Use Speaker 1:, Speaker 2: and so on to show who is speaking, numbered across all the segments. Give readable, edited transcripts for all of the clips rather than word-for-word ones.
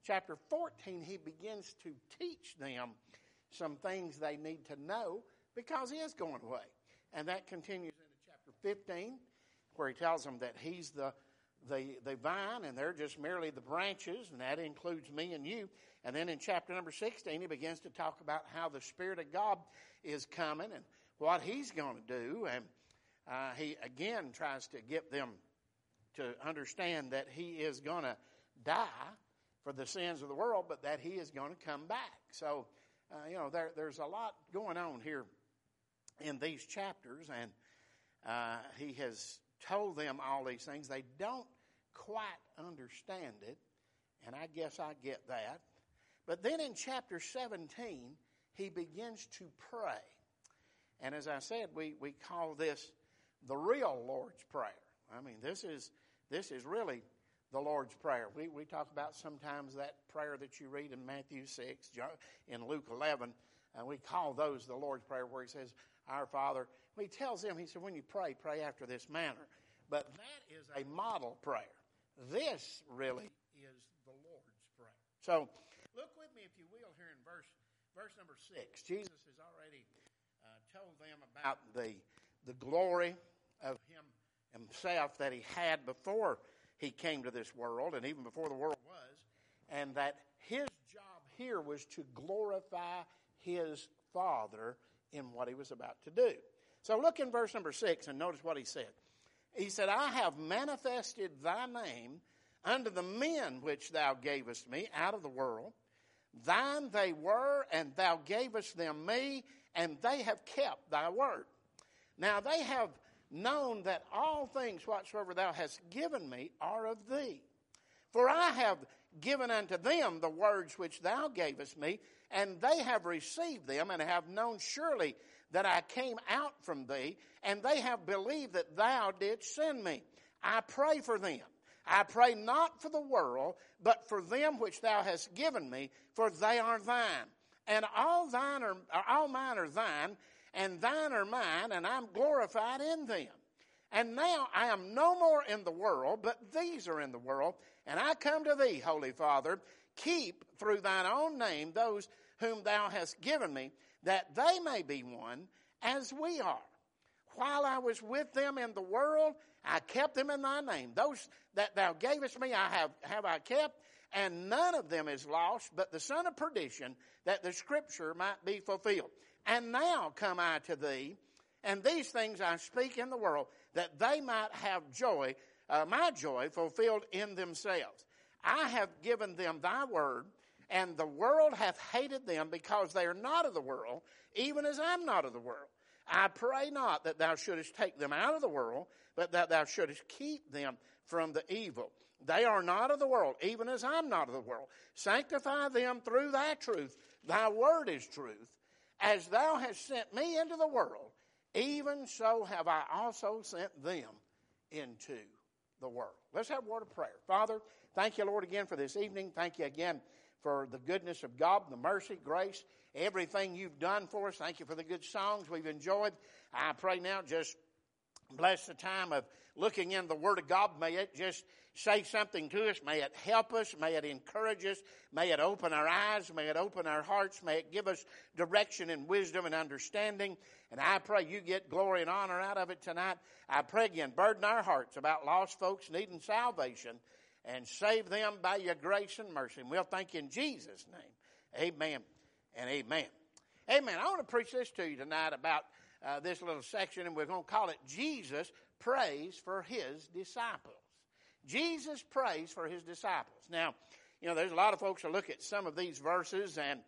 Speaker 1: chapter 14, he begins to teach them some things they need to know because he is going away. And that continues into chapter 15, where he tells them that he's the vine and they're just merely the branches, and that includes me and you. And then in chapter number 16, he begins to talk about how the Spirit of God is coming and what he's going to do. And he again tries to get them to understand that he is going to die for the sins of the world, but that he is going to come back. So, there's a lot going on here in these chapters, and he has told them all these things. They don't quite understand it, and I guess I get that. But then in chapter 17, he begins to pray. And as I said, we call this the real Lord's Prayer. I mean, this is really the Lord's Prayer. We talk about sometimes that prayer that you read in Matthew 6, in Luke 11. We call those the Lord's Prayer, where he says, Our Father. He tells them, he said, when you pray, pray after this manner. But that is a model prayer. This really is the Lord's Prayer. So look with me, if you will, here in verse number 6. Jesus has already told them about the glory of himself that he had before he came to this world, and even before the world was, and that his job here was to glorify his Father in what he was about to do. So look in verse number 6 and notice what he said. He said, I have manifested thy name unto the men which thou gavest me out of the world. Thine they were, and thou gavest them me, and they have kept thy word. Now they have known that all things whatsoever thou hast given me are of thee. For I have given unto them the words which thou gavest me, and they have received them, and have known surely that I came out from thee, and they have believed that thou didst send me. I pray for them. I pray not for the world, but for them which thou hast given me, for they are thine. And all mine are thine, and thine are mine, and I'm glorified in them. And now I am no more in the world, but these are in the world. And I come to thee, Holy Father, keep through thine own name those whom thou hast given me, that they may be one as we are. While I was with them in the world, I kept them in thy name. Those that thou gavest me I have I kept, and none of them is lost, but the son of perdition, that the scripture might be fulfilled. And now come I to thee, and these things I speak in the world, that they might have joy, my joy fulfilled in themselves. I have given them thy word, and the world hath hated them, because they are not of the world, even as I'm not of the world. I pray not that thou shouldest take them out of the world, but that thou shouldest keep them from the evil. They are not of the world, even as I'm not of the world. Sanctify them through thy truth. Thy word is truth. As thou hast sent me into the world, even so have I also sent them into the world. Let's have a word of prayer. Father, thank you, Lord, again for this evening. Thank you again for the goodness of God, the mercy, grace, everything you've done for us. Thank you for the good songs we've enjoyed. I pray now, just bless the time of looking in the Word of God. May it just say something to us. May it help us. May it encourage us. May it open our eyes. May it open our hearts. May it give us direction and wisdom and understanding. And I pray you get glory and honor out of it tonight. I pray again, burden our hearts about lost folks needing salvation, and save them by your grace and mercy. And we'll thank you in Jesus' name. Amen and amen. Amen. I want to preach this to you tonight about this little section, and we're going to call it Jesus Prays for His Disciples. Jesus prays for His disciples. Now, there's a lot of folks that look at some of these verses, and,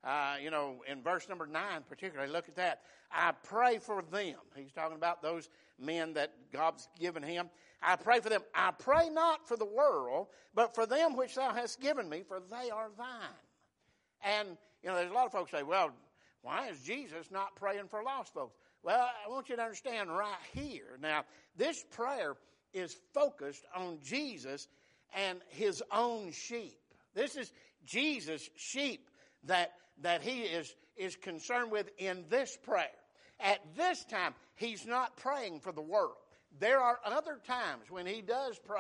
Speaker 1: in verse number 9 particularly, look at that. I pray for them. He's talking about those men that God's given him. I pray for them. I pray not for the world, but for them which thou hast given me, for they are thine. And, there's a lot of folks say, well, why is Jesus not praying for lost folks? Well, I want you to understand right here. Now, this prayer is focused on Jesus and his own sheep. This is Jesus' sheep that he is concerned with in this prayer. At this time, he's not praying for the world. There are other times when he does pray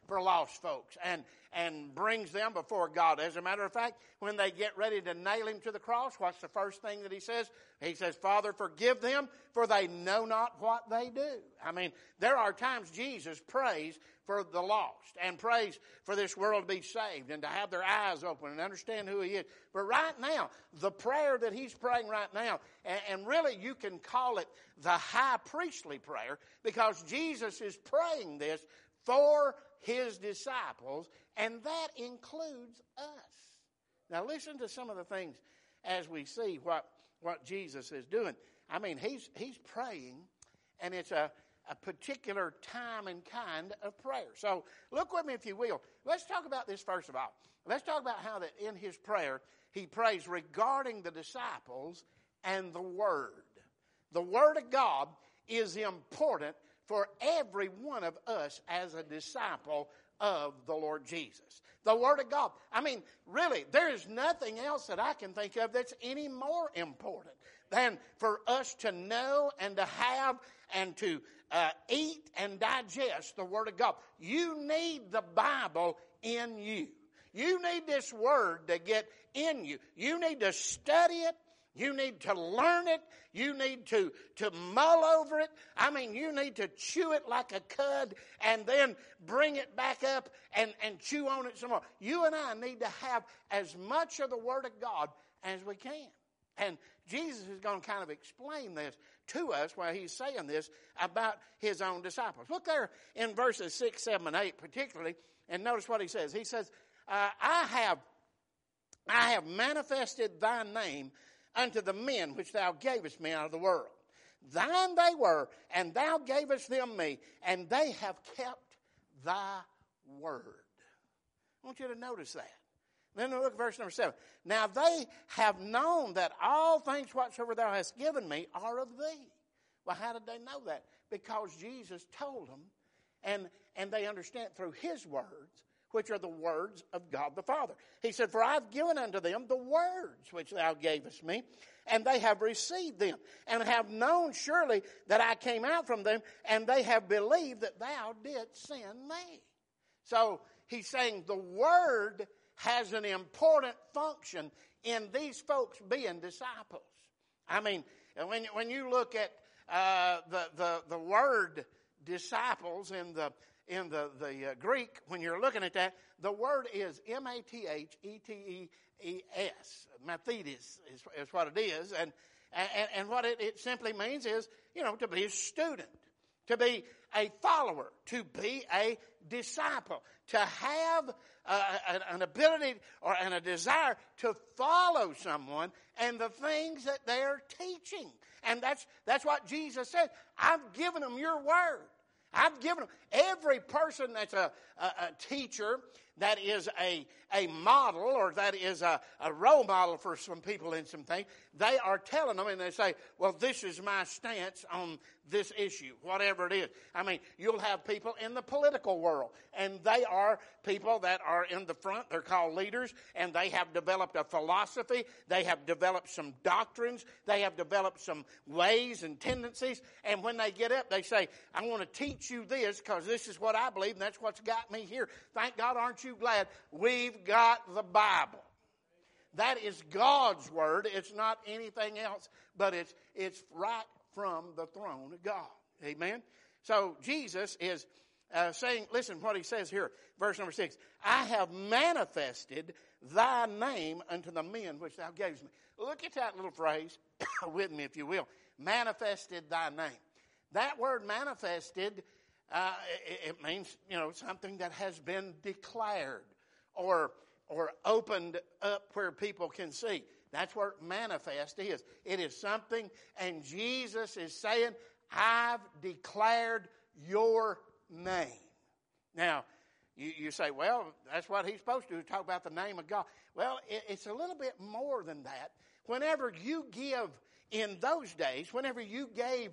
Speaker 1: for lost folks and brings them before God. As a matter of fact, when they get ready to nail him to the cross, what's the first thing that he says? He says, Father, forgive them, for they know not what they do. I mean, there are times Jesus prays for the lost and prays for this world to be saved and to have their eyes open and understand who he is. But right now, the prayer that he's praying right now, and really you can call it the high priestly prayer, because Jesus is praying this for his disciples, and that includes us. Now listen to some of the things as we see what Jesus is doing. I mean, he's praying, and it's a particular time and kind of prayer. So look with me, if you will. Let's talk about this first of all. Let's talk about how that in his prayer, he prays regarding the disciples and the Word. The Word of God is important for every one of us as a disciple of the Lord Jesus. The Word of God. I mean, really, there is nothing else that I can think of that's any more important than for us to know and to have and to eat and digest the Word of God. You need the Bible in you. You need this Word to get in you. You need to study it. You need to learn it. You need to mull over it. I mean, you need to chew it like a cud and then bring it back up and chew on it some more. You and I need to have as much of the Word of God as we can. And Jesus is going to kind of explain this to us while he's saying this about his own disciples. Look there in verses 6, 7, and 8 particularly, and notice what he says. He says, I have manifested thy name unto the men which thou gavest me out of the world. Thine they were, and thou gavest them me, and they have kept thy word. I want you to notice that. Then look at verse number 7. Now they have known that all things whatsoever thou hast given me are of thee. Well, how did they know that? Because Jesus told them, and they understand through his words, which are the words of God the Father. He said, for I've given unto them the words which thou gavest me, and they have received them, and have known surely that I came out from them, and they have believed that thou didst send me. So he's saying the Word has an important function in these folks being disciples. I mean, when you look at the word disciples in the Greek, when you're looking at that, the word is Mathetes. Mathetes is what it is. And what it simply means is, to be a student, to be a follower, to be a disciple, to have an ability and a desire to follow someone and the things that they're teaching. And that's what Jesus said. I've given them your word. I've given them. Every person that's a teacher, that is a model, or that is a role model for some people in some things, they are telling them, and they say, well, this is my stance on this issue, whatever it is. I mean, you'll have people in the political world, and they are people that are in the front. They're called leaders, and they have developed a philosophy. They have developed some doctrines. They have developed some ways and tendencies, and when they get up, they say, I want to teach you this because this is what I believe, and that's what's got me here. Thank God, aren't you glad we've got the Bible? That is God's word. It's not anything else, but it's right from the throne of God. Amen? So Jesus is saying, listen what he says here, verse number 6. I have manifested thy name unto the men which thou gavest me. Look at that little phrase with me, if you will. Manifested thy name. That word manifested, it means, something that has been declared or opened up where people can see. That's what manifest is. It is something, and Jesus is saying, I've declared your name. Now, you say, well, that's what he's supposed to do, talk about the name of God. Well, it's a little bit more than that. Whenever you give, in those days, whenever you gave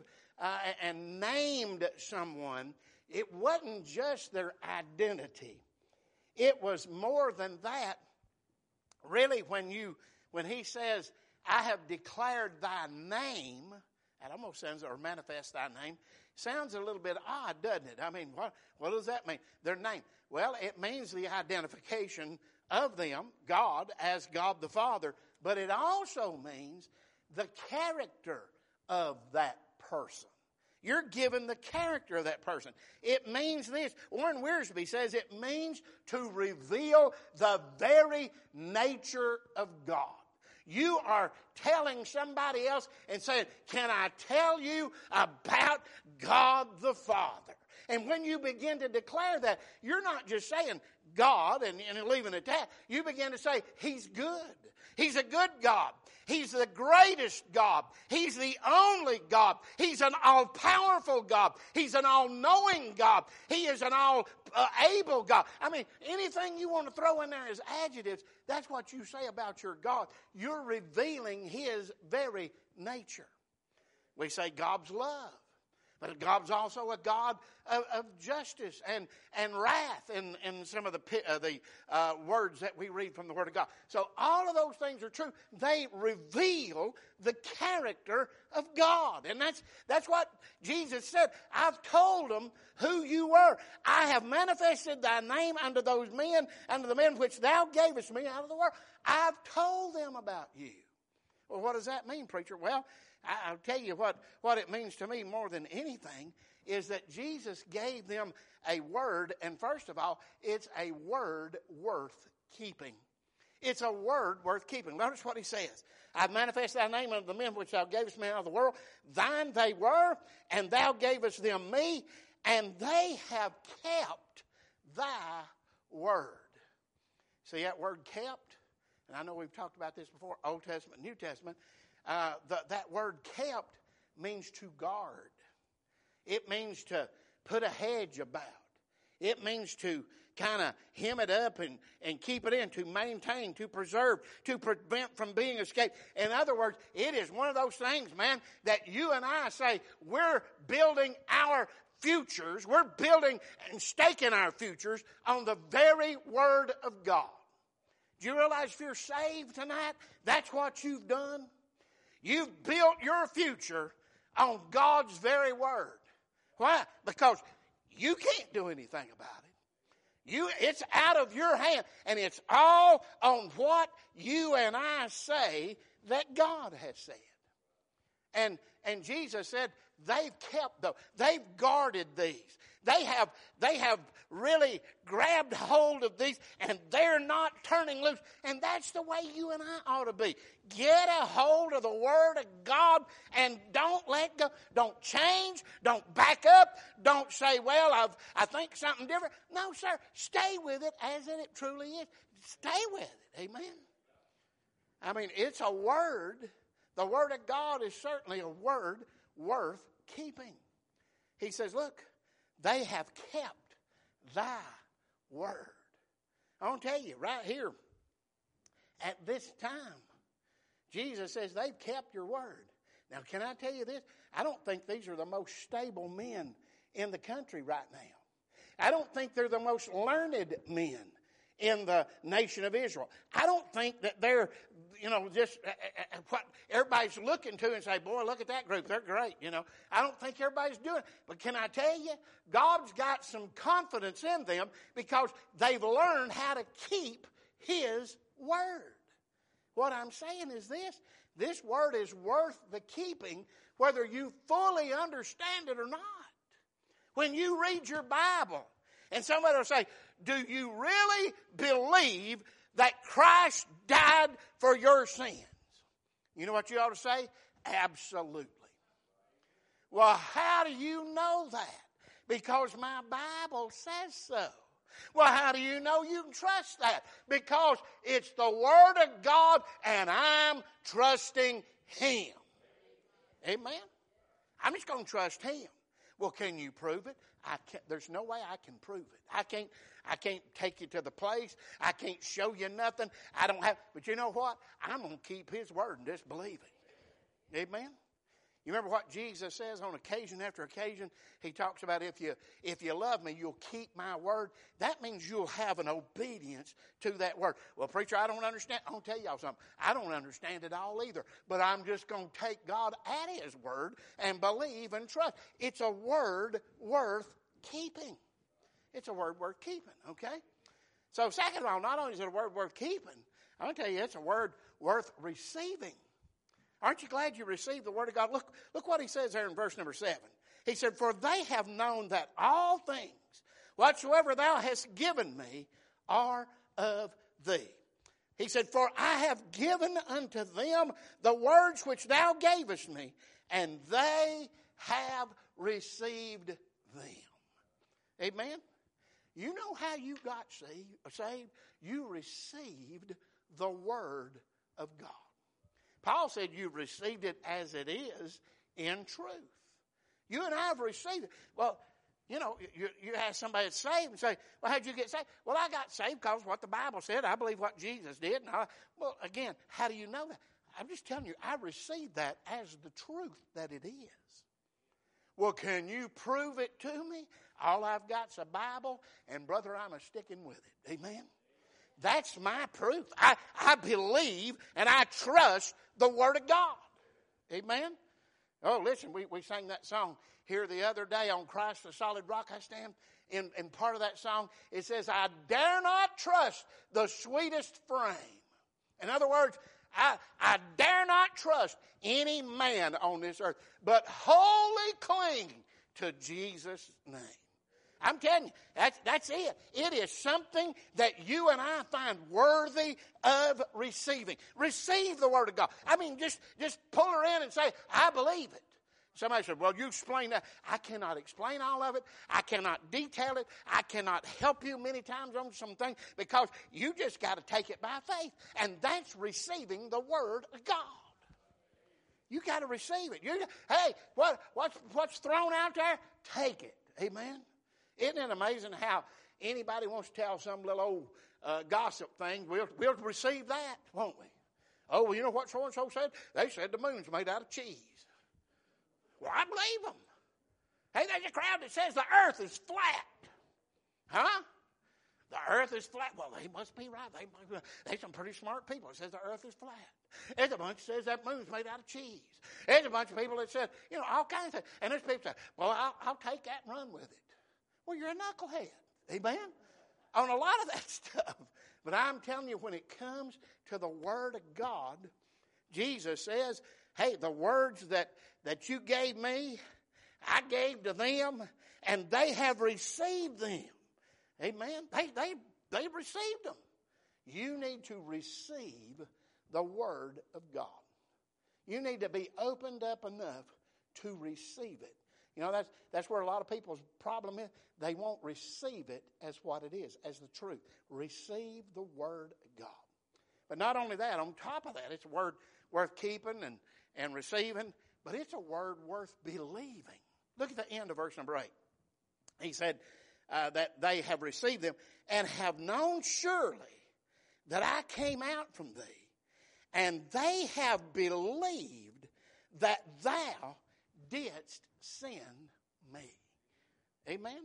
Speaker 1: and named someone, it wasn't just their identity. It was more than that. Really, when he says, I have declared thy name, that almost sounds, or manifest thy name, Sounds a little bit odd, doesn't it? I mean, what does that mean? Their name. Well, it means the identification of them, God, as God the Father. But it also means the character of that person. You're given the character of that person. It means this. Warren Wiersbe says it means to reveal the very nature of God. You are telling somebody else and saying, can I tell you about God the Father? And when you begin to declare that, you're not just saying God and leaving it at that. You begin to say, He's good. He's a good God. He's the greatest God. He's the only God. He's an all-powerful God. He's an all-knowing God. He is an all-able God. I mean, anything you want to throw in there as adjectives, that's what you say about your God. You're revealing His very nature. We say God's love. But God's also a God of justice and wrath in some of the words that we read from the Word of God. So all of those things are true. They reveal the character of God. And that's what Jesus said. I've told them who you were. I have manifested thy name unto those men, unto the men which thou gavest me out of the world. I've told them about you. Well, what does that mean, preacher? Well, I'll tell you what it means to me more than anything is that Jesus gave them a word, and first of all, it's a word worth keeping. It's a word worth keeping. Notice what He says. I've manifested thy name unto the men which thou gavest me out of the world. Thine they were, and thou gavest them me, and they have kept thy word. See that word kept? And I know we've talked about this before, Old Testament, New Testament. That word kept means to guard. It means to put a hedge about. It means to kind of hem it up and keep it in, to maintain, to preserve, to prevent from being escaped. In other words, it is one of those things, man, that you and I say, we're building our futures, we're building and staking our futures on the very Word of God. Do you realize if you're saved tonight, that's what you've done? You've built your future on God's very word. Why? Because you can't do anything about it. It's out of your hand, and it's all on what you and I say that God has said. And Jesus said, they've kept those. They've guarded these. They have really grabbed hold of these, and they're not turning loose. And that's the way you and I ought to be. Get a hold of the Word of God and don't let go. Don't change. Don't back up. Don't say, well, I think something different. No, sir. Stay with it as it truly is. Stay with it. Amen. I mean, it's a word. The Word of God is certainly a word worth keeping. He says, look, they have kept thy word. I want to tell you right here, at this time, Jesus says they've kept your word. Now, can I tell you this? I don't think these are the most stable men in the country right now. I don't think they're the most learned men in the nation of Israel. I don't think that they're, just what everybody's looking to and say, boy, look at that group. They're great, I don't think everybody's doing it. But can I tell you, God's got some confidence in them because they've learned how to keep His word. What I'm saying is this word is worth the keeping whether you fully understand it or not. When you read your Bible and somebody will say, do you really believe that Christ died for your sins? You know what you ought to say? Absolutely. Well, how do you know that? Because my Bible says so. Well, how do you know you can trust that? Because it's the Word of God and I'm trusting Him. Amen? I'm just going to trust Him. Well, can you prove it? There's no way I can prove it. I can't take you to the place. I can't show you nothing. I don't have. But you know what? I'm going to keep His word and just believe it. Amen? You remember what Jesus says on occasion after occasion? He talks about if you love me, you'll keep my word. That means you'll have an obedience to that word. Well, preacher, I don't understand. I'll tell y'all something. I don't understand it all either. But I'm just going to take God at his word and believe and trust. It's a word worth keeping. It's a word worth keeping, okay? So second of all, not only is it a word worth keeping, I'm going to tell you it's a word worth receiving. Aren't you glad you received the word of God? Look what he says there in verse number 7. He said, for they have known that all things, whatsoever thou hast given me, are of thee. He said, for I have given unto them the words which thou gavest me, and they have received them. Amen? You know how you got saved? You received the word of God. Paul said you've received it as it is in truth. You and I have received it. Well, you know, you ask somebody that's saved and say, well, how'd you get saved? Well, I got saved because what the Bible said. I believe what Jesus did. Well, again, how do you know that? I'm just telling you, I received that as the truth that it is. Well, can you prove it to me? All I've got's a Bible, and brother, I'm a-sticking with it. Amen? That's my proof. I believe and I trust the Word of God. Amen? Oh, listen, we sang that song here the other day on Christ the Solid Rock I Stand. In part of that song, it says, I dare not trust the sweetest frame. In other words, I dare not trust any man on this earth, but wholly cling to Jesus' name. I'm telling you, that's it. It is something that you and I find worthy of receiving. Receive the Word of God. I mean, just pull her in and say, I believe it. Somebody said, well, you explain that. I cannot explain all of it. I cannot detail it. I cannot help you many times on some things because you just got to take it by faith. And that's receiving the Word of God. You got to receive it. Hey, what's thrown out there? Take it. Amen. Isn't it amazing how anybody wants to tell some little old gossip thing? We'll receive that, won't we? Oh, well, you know what so-and-so said? They said the moon's made out of cheese. Well, I believe them. Hey, there's a crowd that says the earth is flat. Huh? The earth is flat. Well, they must be right. They're some pretty smart people that says the earth is flat. There's a bunch that says that moon's made out of cheese. There's a bunch of people that said, all kinds of things. And there's people that say, well, I'll take that and run with it. Well, you're a knucklehead. Amen? On a lot of that stuff. But I'm telling you, when it comes to the Word of God, Jesus says, hey, the words that you gave me, I gave to them, and they have received them. Amen? They received them. You need to receive the Word of God. You need to be opened up enough to receive it. That's where a lot of people's problem is. They won't receive it as what it is, as the truth. Receive the Word of God. But not only that, on top of that, it's a word worth keeping and receiving, but it's a word worth believing. Look at the end of verse number 8. He said that they have received them and have known surely that I came out from thee, and they have believed that thou didst send me. Amen?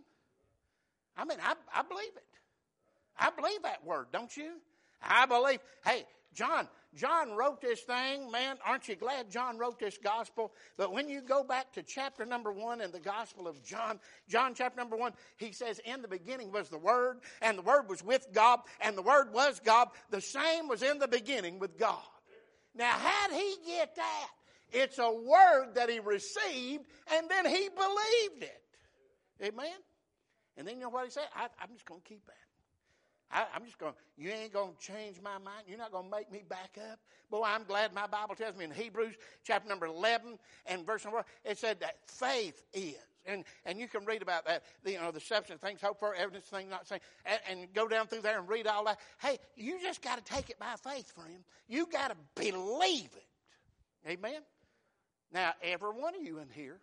Speaker 1: I mean, I believe it. I believe that word, don't you? I believe. Hey, John wrote this thing, man. Aren't you glad John wrote this gospel? But when you go back to chapter number 1 in the Gospel of John chapter number 1, he says, in the beginning was the Word, and the Word was with God, and the Word was God. The same was in the beginning with God. Now, how'd he get that? It's a word that he received, and then he believed it. Amen? And then you know what he said? I'm just going to keep that. I'm just going, you ain't going to change my mind. You're not going to make me back up. Boy, I'm glad my Bible tells me in Hebrews chapter number 11 and verse number 1, it said that faith is. And you can read about that, the substance of things hoped for, evidence of things not seen, and go down through there and read all that. Hey, you just got to take it by faith, friend. You got to believe it. Amen? Now, every one of you in here,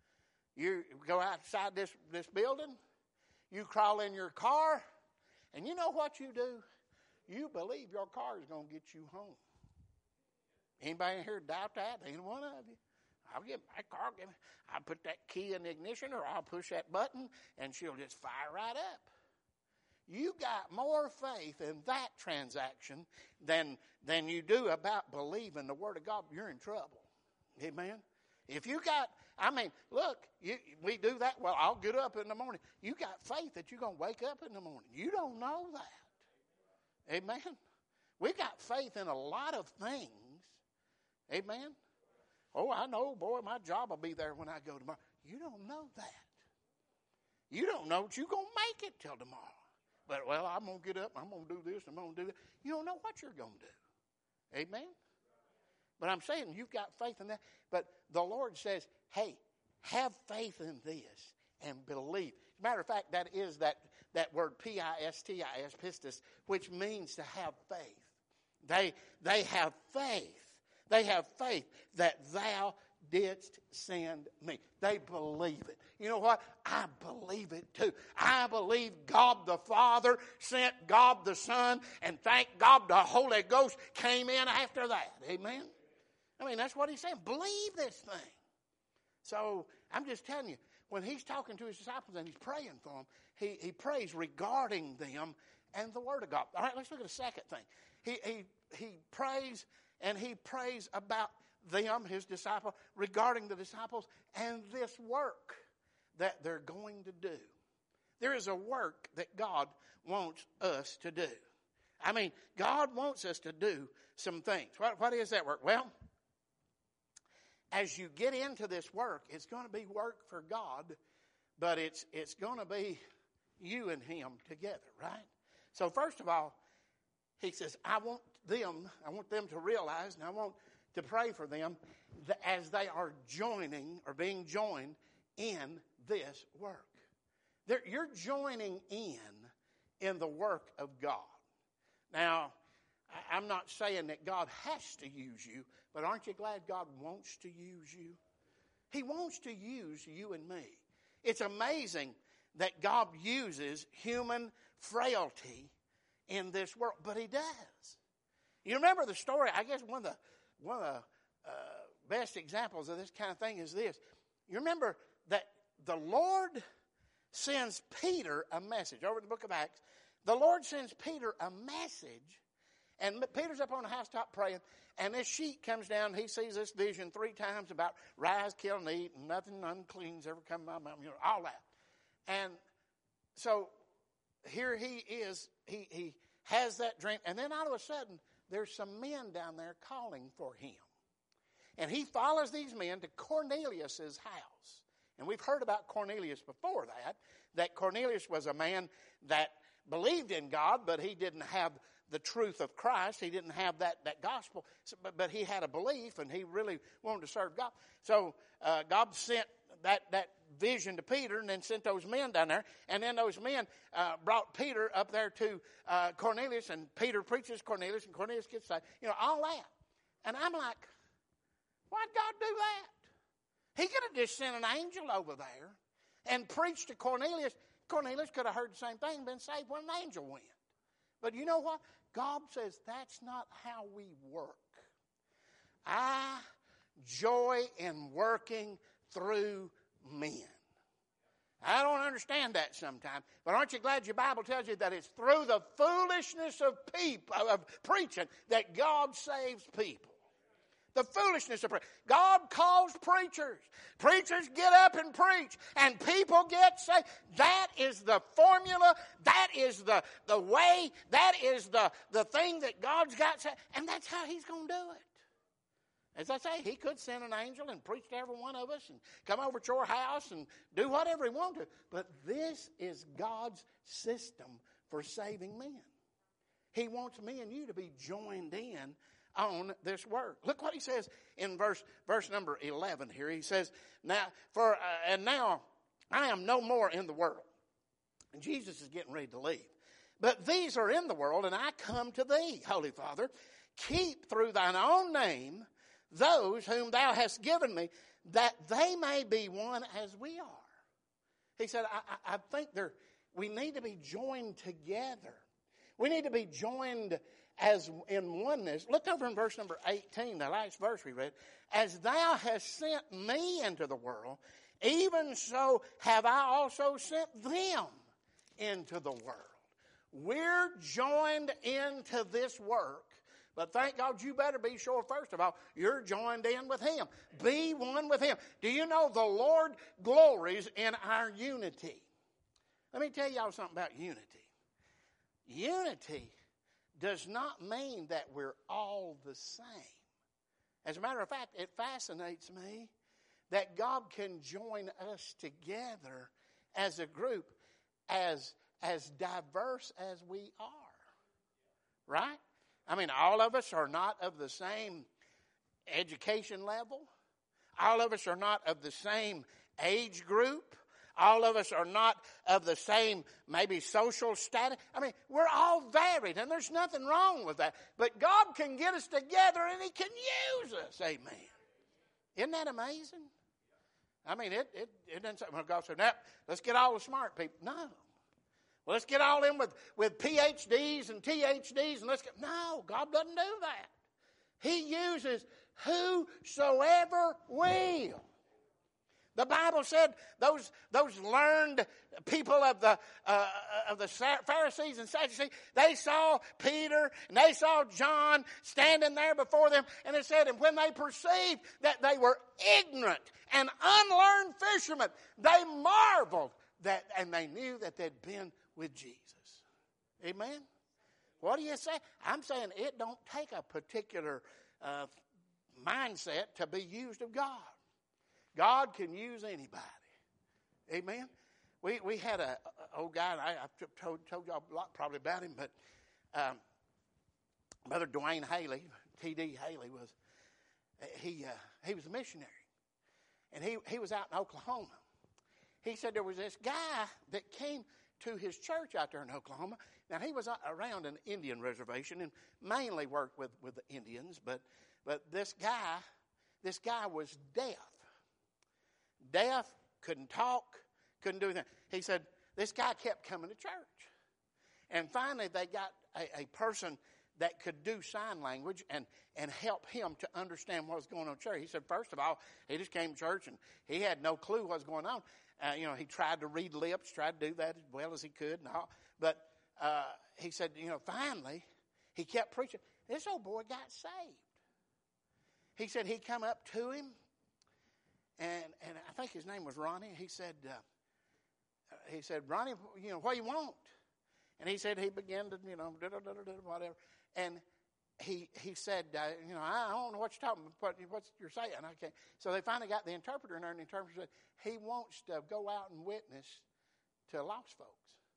Speaker 1: you go outside this building, you crawl in your car, and you know what you do? You believe your car is going to get you home. Anybody in here doubt that? Ain't one of you. I'll get my car. I'll put that key in the ignition, or I'll push that button, and she'll just fire right up. You got more faith in that transaction than you do about believing the Word of God. You're in trouble. Amen? If you got, look, we do that. Well, I'll get up in the morning. You got faith that you're going to wake up in the morning. You don't know that. Amen? We got faith in a lot of things. Amen? Oh, I know, boy, my job will be there when I go tomorrow. You don't know that. You don't know that you're going to make it till tomorrow. But, well, I'm going to get up, I'm going to do this, I'm going to do that. You don't know what you're going to do. Amen? But I'm saying you've got faith in that. But the Lord says, hey, have faith in this and believe. As a matter of fact, that is that word pistis, pistis, which means to have faith. They have faith. They have faith that thou didst send me. They believe it. You know what? I believe it too. I believe God the Father sent God the Son, and thank God the Holy Ghost came in after that. Amen? That's what he's saying. Believe this thing. So I'm just telling you, when he's talking to his disciples and he's praying for them, he prays regarding them and the Word of God. All right, let's look at the second thing. He prays, and he prays about them, his disciples, regarding the disciples and this work that they're going to do. There is a work that God wants us to do. God wants us to do some things. What is that work? Well, as you get into this work, it's going to be work for God, but it's going to be you and him together, right? So first of all, he says, I want them to realize, and I want to pray for them that as they are joining or being joined in this work. You're joining in the work of God. Now, I'm not saying that God has to use you, but aren't you glad God wants to use you? He wants to use you and me. It's amazing that God uses human frailty in this world, but he does. You remember the story, I guess one of the best examples of this kind of thing is this. You remember that the Lord sends Peter a message. Over in the book of Acts, the Lord sends Peter a message, and Peter's up on the housetop praying, and this sheet comes down, and he sees this vision 3 times about rise, kill, and eat, and nothing unclean's ever come by my mouth, all that. And so here he is, he has that dream, and then all of a sudden, there's some men down there calling for him. And he follows these men to Cornelius' house. And we've heard about Cornelius before that Cornelius was a man that believed in God, but he didn't have the truth of Christ. He didn't have that gospel, but he had a belief, and he really wanted to serve God. So God sent that vision to Peter, and then sent those men down there. And then those men brought Peter up there to Cornelius, and Peter preaches Cornelius, and Cornelius gets saved. All that. And I'm like, why'd God do that? He could have just sent an angel over there and preached to Cornelius. Cornelius could have heard the same thing and been saved when an angel went. But you know what? God says that's not how we work. I joy in working through men. I don't understand that sometimes, but aren't you glad your Bible tells you that it's through the foolishness of preaching that God saves people? The foolishness of preaching. God calls preachers. Preachers get up and preach, and people get saved. That is the formula. That is the way. That is the thing that God's got, and that's how he's going to do it. As I say, he could send an angel and preach to every one of us and come over to your house and do whatever he wanted to. But this is God's system for saving men. He wants me and you to be joined in on this work. Look what he says in verse number 11 here. He says, now I am no more in the world. And Jesus is getting ready to leave. But these are in the world, and I come to thee, Holy Father. Keep through thine own name those whom thou hast given me, that they may be one as we are. He said, I think we need to be joined together. We need to be joined as in oneness. Look over in verse number 18, the last verse we read. As thou hast sent me into the world, even so have I also sent them into the world. We're joined into this work. But thank God, you better be sure, first of all, you're joined in with Him. Be one with Him. Do you know the Lord glories in our unity? Let me tell y'all something about unity. Unity does not mean that we're all the same. As a matter of fact, it fascinates me that God can join us together as a group as diverse as we are. Right? I mean, all of us are not of the same education level. All of us are not of the same age group. All of us are not of the same, maybe, social status. I mean, we're all varied, and there's nothing wrong with that. But God can get us together, and He can use us. Amen. Isn't that amazing? I mean, it doesn't say, well, God said, now, let's get all the smart people. No. Well, let's get all in with PhDs and THDs, and let's get... No, God doesn't do that. He uses whosoever will. The Bible said those learned people of the Pharisees and Sadducees, they saw Peter and they saw John standing there before them, and it said, and when they perceived that they were ignorant and unlearned fishermen, they marveled that, and they knew that they'd been with Jesus. Amen? What do you say? I'm saying it don't take a particular mindset to be used of God. God can use anybody. Amen? We had a old guy, and I've told y'all a lot probably about him, but Brother Dwayne Haley, T.D. Haley, was a missionary. And he was out in Oklahoma. He said there was this guy that came to his church out there in Oklahoma. Now, he was around an Indian reservation and mainly worked with the Indians, but this guy was deaf. Deaf, couldn't talk, couldn't do anything. He said this guy kept coming to church. And finally they got a person that could do sign language and help him to understand what was going on in church. He said, first of all, he just came to church and he had no clue what was going on. He tried to read lips, tried to do that as well as he could and all. But he said, finally, he kept preaching. This old boy got saved. He said he come up to him, and I think his name was Ronnie. He said, Ronnie, what do you want? And he said he began to, whatever. And he said, I don't know what you're talking about, what you're saying. Okay. So they finally got the interpreter in there, and the interpreter said, he wants to go out and witness to lost folks.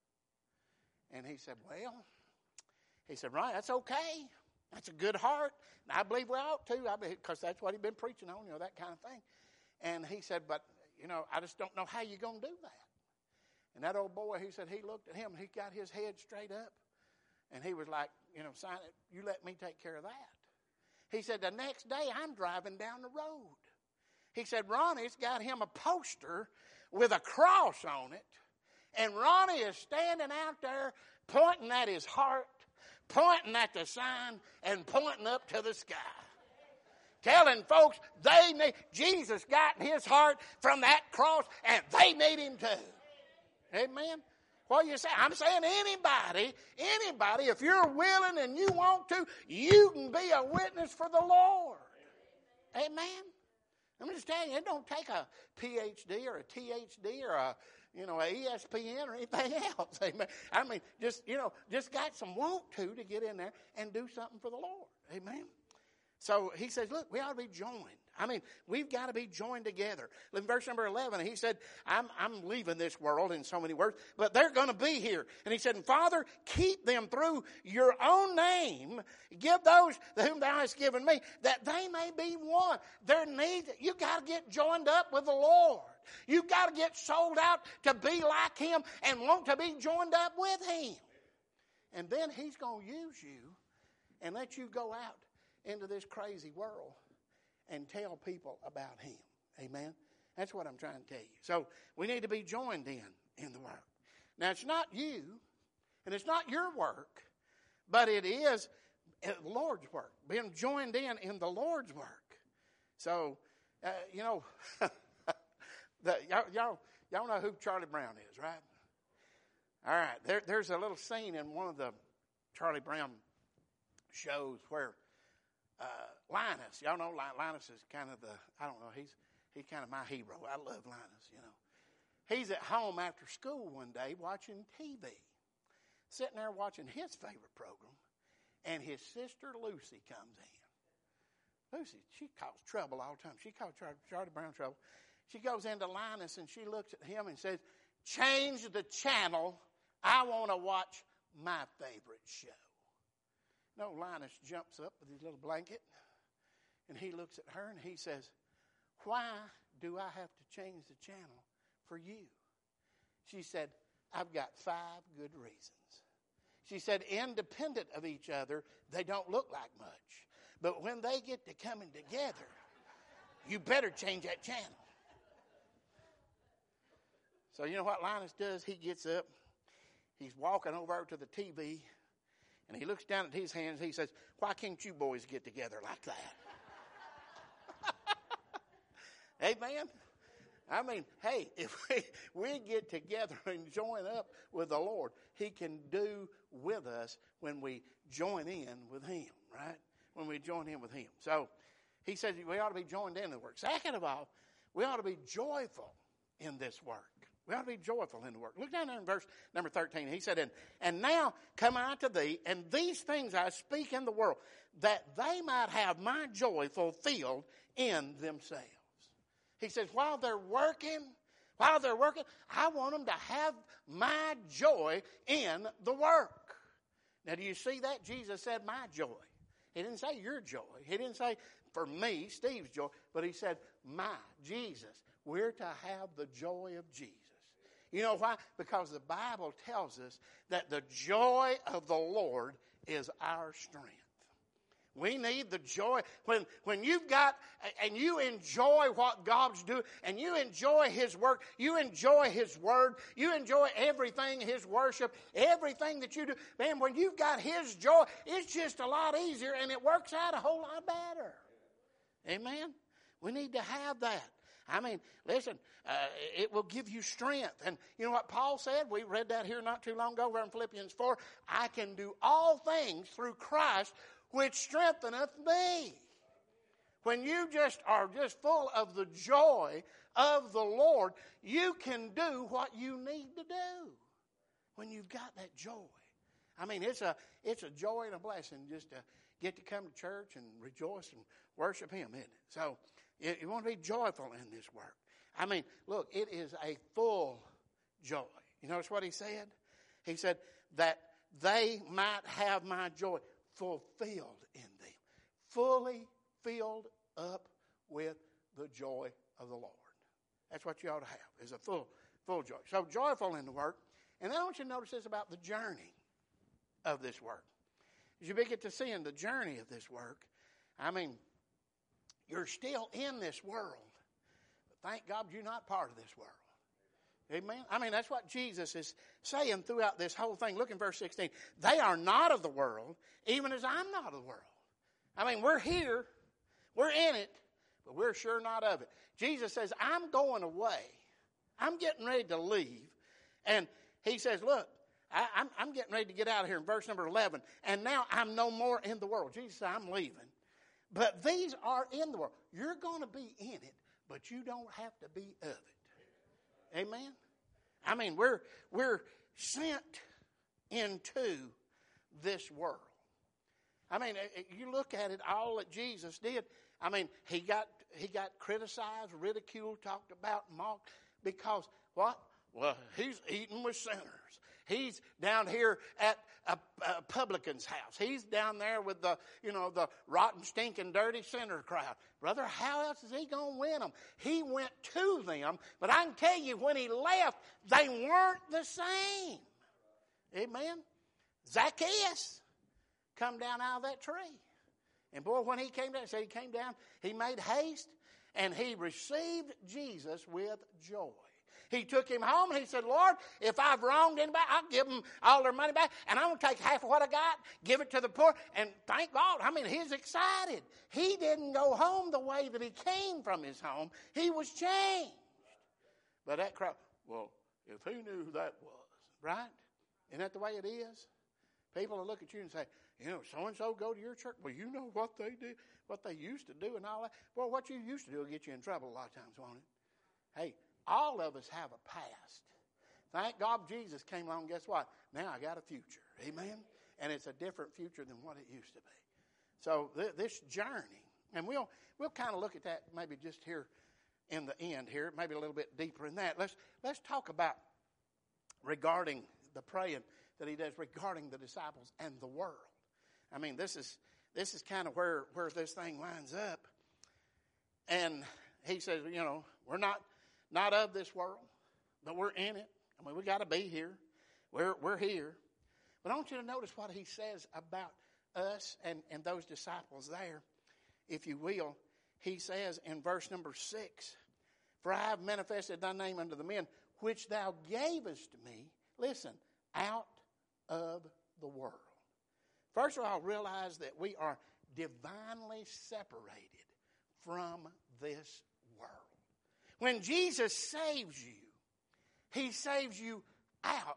Speaker 1: And he said, Ronnie, that's okay. That's a good heart. And I believe we ought to, because that's what he'd been preaching on, that kind of thing. And he said, but, I just don't know how you're going to do that. And that old boy, he said, he looked at him, and he got his head straight up. And he was like, sign it, you let me take care of that. He said, the next day I'm driving down the road. He said, Ronnie's got him a poster with a cross on it. And Ronnie is standing out there pointing at his heart, pointing at the sign, and pointing up to the sky. Telling folks they need, Jesus got in his heart from that cross, and they need him too. Amen? What do you say? I'm saying anybody, if you're willing and you want to, you can be a witness for the Lord. Amen? Let me just tell you, it don't take a PhD or a THD or a ESPN or anything else. Amen. I mean, just got some want to get in there and do something for the Lord. Amen. So he says, look, we ought to be joined. I mean, we've got to be joined together. In verse number 11, he said, I'm leaving this world in so many words, but they're going to be here. And he said, Father, keep them through your own name. Give those whom thou hast given me, that they may be one. Their need, you got to get joined up with the Lord. You've got to get sold out to be like him and want to be joined up with him. And then he's going to use you and let you go out into this crazy world and tell people about him. Amen? That's what I'm trying to tell you. So we need to be joined in the work. Now, it's not you, and it's not your work, but it is the Lord's work, being joined in the Lord's work. So, y'all know who Charlie Brown is, right? All right, there's a little scene in one of the Charlie Brown shows where Linus, y'all know Linus is kind of he's kind of my hero. I love Linus, He's at home after school one day watching TV, sitting there watching his favorite program, and his sister Lucy comes in. Lucy, she caused trouble all the time. She caused Charlie Brown trouble. She goes into Linus and she looks at him and says, "Change the channel. I want to watch my favorite show." No, Linus jumps up with his little blanket and he looks at her and he says, "Why do I have to change the channel for you?" She said, "I've got 5 good reasons." She said, independent of each other, they don't look like much. But when they get to coming together, you better change that channel. So you know what Linus does? He gets up, he's walking over to the TV, and he looks down at his hands. He says, "Why can't you boys get together like that?" Amen. I mean, hey, if we get together and join up with the Lord, He can do with us when we join in with Him, right? When we join in with Him. So he says we ought to be joined in the work. Second of all, we ought to be joyful in this work. We ought to be joyful in the work. Look down there in verse number 13. He said, and now come I to thee, and these things I speak in the world, that they might have my joy fulfilled in themselves. He says, while they're working, I want them to have my joy in the work. Now, do you see that? Jesus said, my joy. He didn't say your joy. He didn't say, for me, Steve's joy. But he said, my, Jesus. We're to have the joy of Jesus. You know why? Because the Bible tells us that the joy of the Lord is our strength. We need the joy. When you've got, and you enjoy what God's doing, and you enjoy His work, you enjoy His word, you enjoy everything, His worship, everything that you do. Man, when you've got His joy, it's just a lot easier, and it works out a whole lot better. Amen? We need to have that. I mean, listen, it will give you strength. And you know what Paul said? We read that here not too long ago over in Philippians 4. I can do all things through Christ, which strengtheneth me. When you are just full of the joy of the Lord, you can do what you need to do. When you've got that joy. I mean, it's a joy and a blessing just to get to come to church and rejoice and worship Him, isn't it? So you want to be joyful in this work. I mean, look, it is a full joy. You notice what he said? He said that they might have my joy fulfilled in them. Fully filled up with the joy of the Lord. That's what you ought to have, is a full joy. So joyful in the work. And then I want you to notice this about the journey of this work. As you begin to see in the journey of this work, I mean, you're still in this world. But thank God you're not part of this world. Amen? I mean, that's what Jesus is saying throughout this whole thing. Look in verse 16. They are not of the world, even as I'm not of the world. I mean, we're here. We're in it. But we're sure not of it. Jesus says, I'm going away. I'm getting ready to leave. And He says, look, I'm getting ready to get out of here in verse number 11. And now I'm no more in the world. Jesus said, I'm leaving. But these are in the world. You're going to be in it, but you don't have to be of it. Amen? I mean, we're sent into this world. I mean, you look at it, all that Jesus did. I mean, he got criticized, ridiculed, talked about, mocked, because what? Well, he's eating with sinners. He's down here at a publican's house. He's down there with the rotten, stinking, dirty sinner crowd. Brother, how else is he going to win them? He went to them, but I can tell you, when he left, they weren't the same. Amen? Zacchaeus come down out of that tree. And boy, when he came down, he came down, he made haste, and he received Jesus with joy. He took him home and he said, Lord, if I've wronged anybody, I'll give them all their money back. And I'm going to take half of what I got, give it to the poor. And thank God, he's excited. He didn't go home the way that he came from his home. He was changed. But that crowd, well, if he knew who that was, right? Isn't that the way it is? People will look at you and say, so-and-so go to your church. Well, you know what they did, what they used to do and all that. Well, what you used to do will get you in trouble a lot of times, won't it? Hey, all of us have a past. Thank God Jesus came along. Guess what? Now I got a future. Amen? And it's a different future than what it used to be. So this journey, and we'll kind of look at that maybe just here in the end here, maybe a little bit deeper in that. Let's talk about regarding the praying that he does regarding the disciples and the world. This is kind of where this thing lines up. And he says, we're not of this world, but we're in it. We got to be here. We're here. But I want you to notice what he says about us and those disciples there, if you will. He says in verse number 6, for I have manifested thy name unto the men, which thou gavest me, listen, out of the world. First of all, realize that we are divinely separated from this world. When Jesus saves you, he saves you out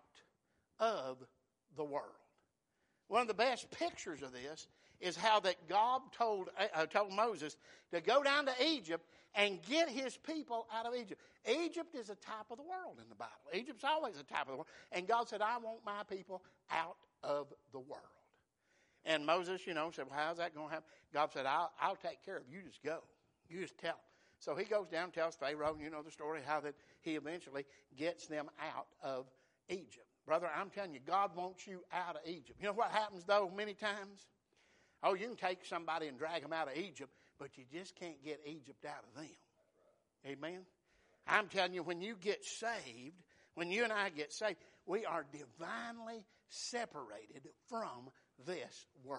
Speaker 1: of the world. One of the best pictures of this is how that God told Moses to go down to Egypt and get his people out of Egypt. Egypt is a type of the world in the Bible. Egypt's always a type of the world. And God said, I want my people out of the world. And Moses, said, well, how's that going to happen? God said, I'll take care of it. You just go. You just tell them. So he goes down and tells Pharaoh, and you know the story, how that he eventually gets them out of Egypt. Brother, I'm telling you, God wants you out of Egypt. You know what happens, though, many times? Oh, you can take somebody and drag them out of Egypt, but you just can't get Egypt out of them. Amen? I'm telling you, when you get saved, when you and I get saved, we are divinely separated from this world.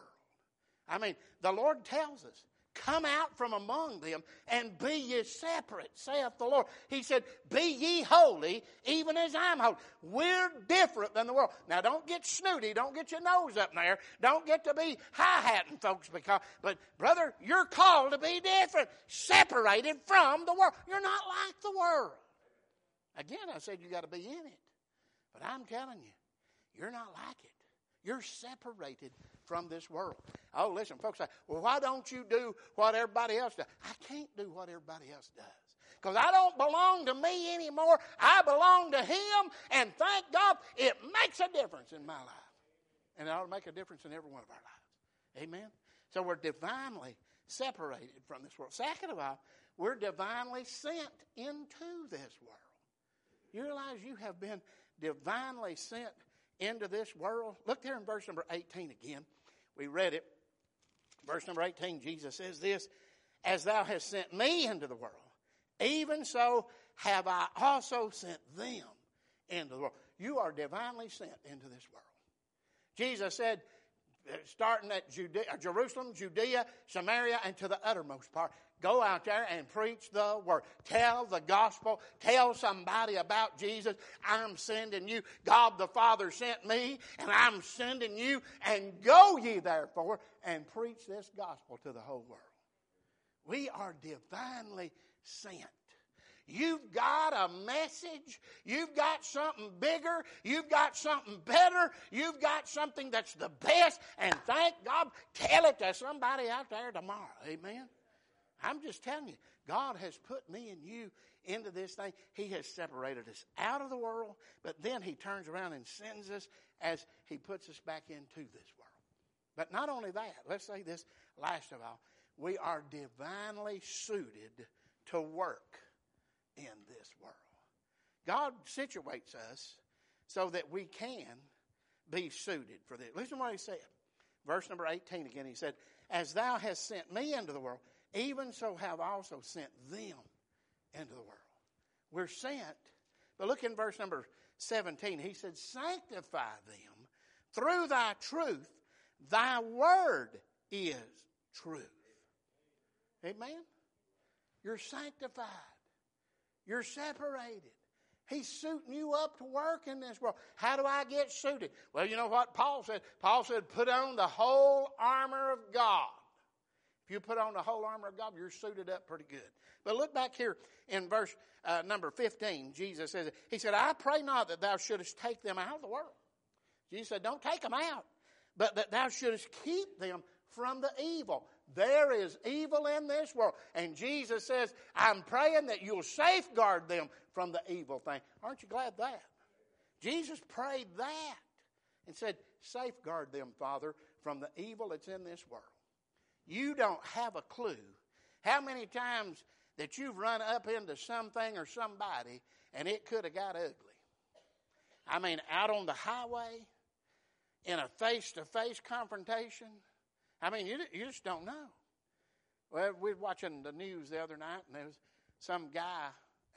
Speaker 1: The Lord tells us, come out from among them and be ye separate, saith the Lord. He said, be ye holy, even as I'm holy. We're different than the world. Now, don't get snooty. Don't get your nose up there. Don't get to be high-hatting folks. But, brother, you're called to be different, separated from the world. You're not like the world. Again, I said you got to be in it. But I'm telling you, you're not like it. You're separated from this world. Oh, listen, folks say, well, why don't you do what everybody else does? I can't do what everybody else does. Because I don't belong to me anymore. I belong to him. And thank God, it makes a difference in my life. And it ought to make a difference in every one of our lives. Amen? So we're divinely separated from this world. Second of all, we're divinely sent into this world. You realize you have been divinely sent into this world? Look there in verse number 18 again. We read it. Verse number 18, Jesus says this, as thou hast sent me into the world, even so have I also sent them into the world. You are divinely sent into this world. Jesus said, starting at Jerusalem, Judea, Samaria, and to the uttermost part, go out there and preach the word. Tell the gospel. Tell somebody about Jesus. I'm sending you. God the Father sent me, and I'm sending you. And go ye therefore and preach this gospel to the whole world. We are divinely sent. You've got a message. You've got something bigger. You've got something better. You've got something that's the best. And thank God, tell it to somebody out there tomorrow. Amen? I'm just telling you, God has put me and you into this thing. He has separated us out of the world, but then he turns around and sends us as he puts us back into this world. But not only that, let's say this last of all, we are divinely suited to work in this world. God situates us so that we can be suited for this. Listen to what he said. Verse number 18 again, he said, as thou hast sent me into the world, even so have I also sent them into the world. We're sent, but look in verse number 17. He said, sanctify them through thy truth. Thy word is truth. Amen? You're sanctified. You're separated. He's suiting you up to work in this world. How do I get suited? Well, you know what Paul said? Paul said, put on the whole armor of God. If you put on the whole armor of God, you're suited up pretty good. But look back here in verse number 15. Jesus says, he said, I pray not that thou shouldest take them out of the world. Jesus said, don't take them out, but that thou shouldest keep them from the evil. There is evil in this world. And Jesus says, I'm praying that you'll safeguard them from the evil thing. Aren't you glad that? Jesus prayed that and said, safeguard them, Father, from the evil that's in this world. You don't have a clue how many times that you've run up into something or somebody and it could have got ugly. I mean, out on the highway, in a face-to-face confrontation. I mean, you just don't know. Well, we were watching the news the other night, and there was some guy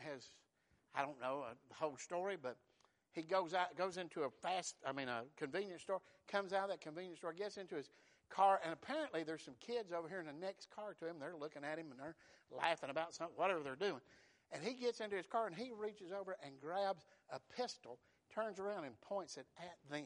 Speaker 1: I don't know the whole story, but he goes into a convenience store, comes out of that convenience store, gets into his car, and apparently there's some kids over here in the next car to him. They're looking at him, and they're laughing about something, whatever they're doing. And he gets into his car, and he reaches over and grabs a pistol, turns around and points it at them.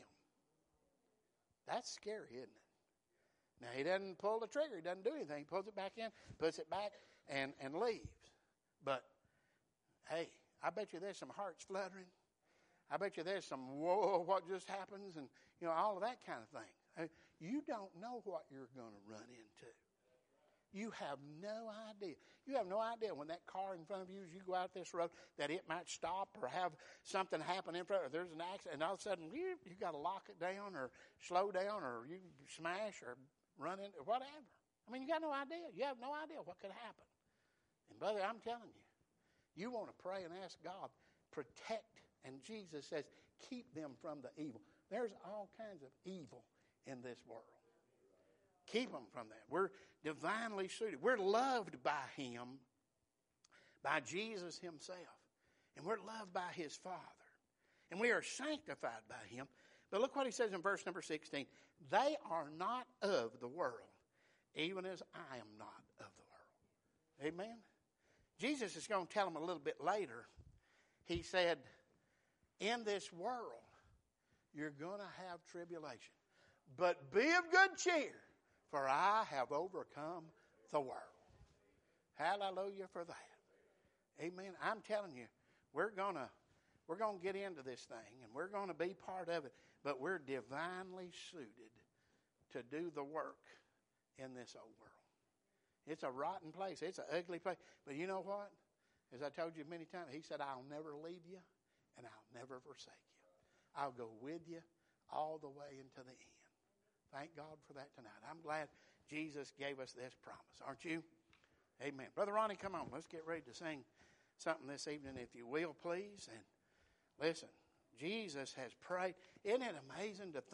Speaker 1: That's scary, isn't it? Now, he doesn't pull the trigger. He doesn't do anything. He pulls it back in, puts it back, and leaves. But, hey, I bet you there's some hearts fluttering. I bet you there's some, whoa, what just happens? And, all of that kind of thing. You don't know what you're going to run into. You have no idea. You have no idea when that car in front of you, as you go out this road, that it might stop or have something happen in front, or there's an accident, and all of a sudden you got to lock it down or slow down or you smash or run into whatever. I mean, you got no idea. You have no idea what could happen. And, brother, I'm telling you, you want to pray and ask God, protect, and Jesus says, keep them from the evil. There's all kinds of evil in this world. Keep them from that. We're divinely suited. We're loved by Him, by Jesus Himself. And we're loved by His Father. And we are sanctified by Him. But look what He says in verse number 16. They are not of the world, even as I am not of the world. Amen? Jesus is going to tell them a little bit later. He said, in this world, you're going to have tribulation. But be of good cheer, for I have overcome the world. Hallelujah for that. Amen. I'm telling you, we're going to get into this thing, and we're going to be part of it, but we're divinely suited to do the work in this old world. It's a rotten place. It's an ugly place. But you know what? As I told you many times, He said, I'll never leave you, and I'll never forsake you. I'll go with you all the way into the end. Thank God for that tonight. I'm glad Jesus gave us this promise. Aren't you? Amen. Brother Ronnie, come on. Let's get ready to sing something this evening, if you will, please. And listen, Jesus has prayed. Isn't it amazing to think